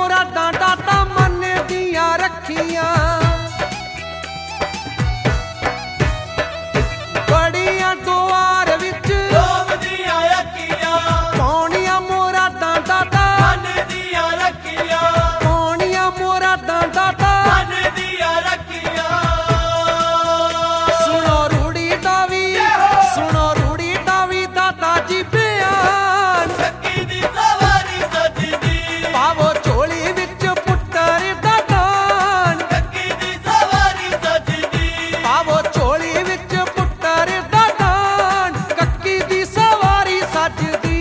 मुरादां दाता मन दियां रखियां बड़ियां दुआर विच लोभ दियां अखियां पौणियां मुरादां दाता मन दियां रखियां पौणियां मुरादां दाता मन दियां रखियां सुनो रूड़ी डावी दाता जी बयान चक्की दी सवारी सजदी पावो झोली विच पुत्तर दा दान चक्की दी सवारी सजदी पावो झोली विच पुत्तर दा दान कक्की दी सवारी सजदी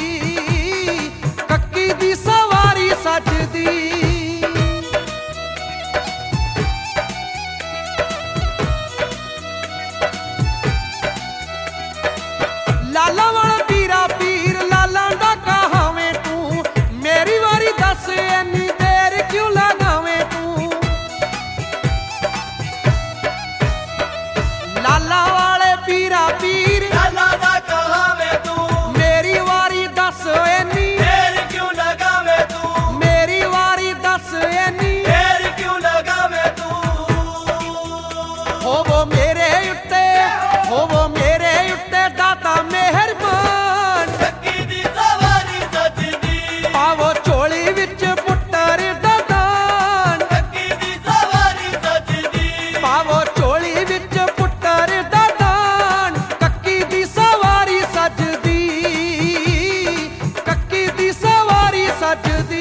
कक्की दी सवारी सजदी लाला वाला पीरा पीर लाला दा कहावे तू मेरी वारी दस इन्नी देर क्यों लगावे तू लाला वाले पीरा पीर लाला दा कहावे तू मेरी वारी दस इन्नी देर क्यों लगावे तू मेरी वारी दस इन्नी देर क्यों लगावे तू होवो मेरे उत्ते दाता मेहरबान चक्की दी सवारी सजदी पावो झोली विच पुत्तर दा दान चक्की दी सवारी सजदी पावो झोली विच पुत्तर दा दान कक्की दी सवारी सजदी कक्की दी सवारी सजदी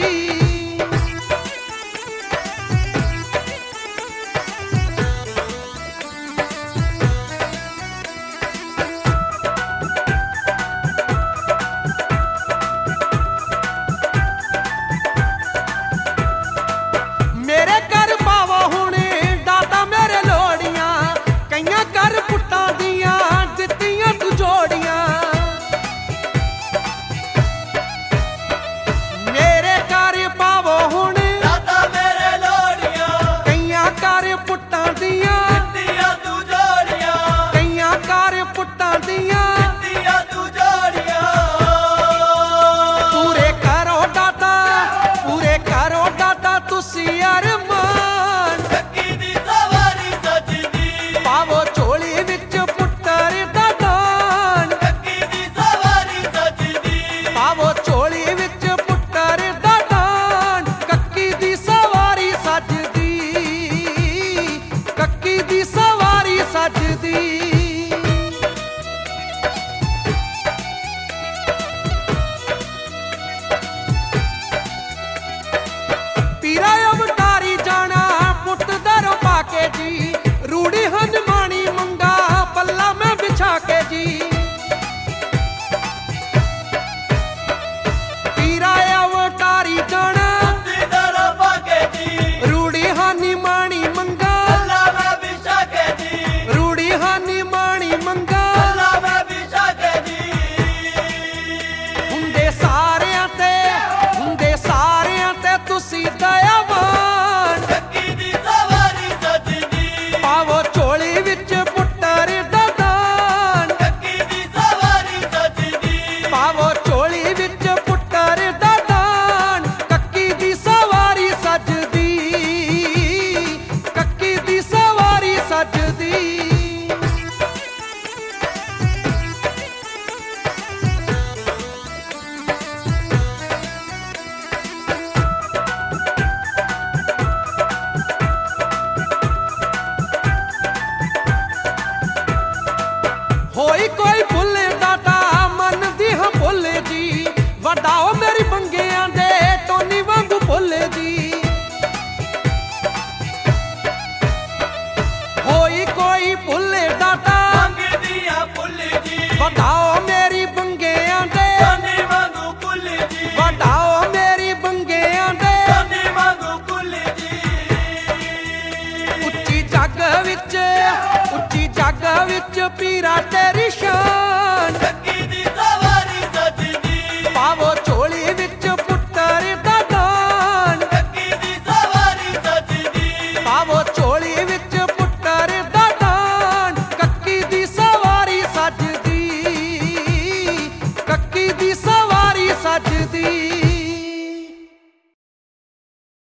मेरे घर पावा हुणे दाता मेरे लोड़ियां कईयां कर पुट्टां दियां दित्तियां तू जोड़ियां मेरे घर पावो हुणे दाता मेरे लोड़ियां कईयां कर पुट्टां दियां दिया तू जोड़ियां कईयां कर पुट्टां दियां दिया तू जोड़ियां पूरे करो दाता तुसी अरमान चक्की दी सवारी सजदी पावो झोली विच पुत्तर दा दान चक्की दी सवारी सजदी पावो झोली विच पुत्तर दा दान कक्की दी सवारी सजदी कक्की दी सवारी सजदी पीरा अवतारी जाना पुट दरो पाके जी रूड़ी हनुमानी मंगा पल्ला में बिछा के जी पीरा अवतारी जाना दीदार पाके जी रूड़ी हनुमानी मंगा अल्लाह में बिछा के जी रूड़ी हनुमानी मंगा अल्लाह में बिछा के जी हुंदे सारियां ते तुसी दयावान चक्की दी सवारी सजदी पावो झोली विच पुत्तर दा दान चक्की दी सवारी सजदी पावो झोली विच पुत्तर दा दान कक्की दी सवारी सजदी कक्की दी सवारी सजदी होई कोई भुल दाता मन दी हां भुल जी वडाओ मेरी बंगियां दे टोनी वांगू भुल जी होई कोई भुल दाता मंग दिया पुल जी वडाओ मेरी बंगियां दे सोनी वांगू कुल जी वडाओ मेरी बंगियां दे सोनी वांगू कुल जी ਉੱਚੀ ਜੱਗ ਵਿੱਚ ਪੀਰਾ तेरी शान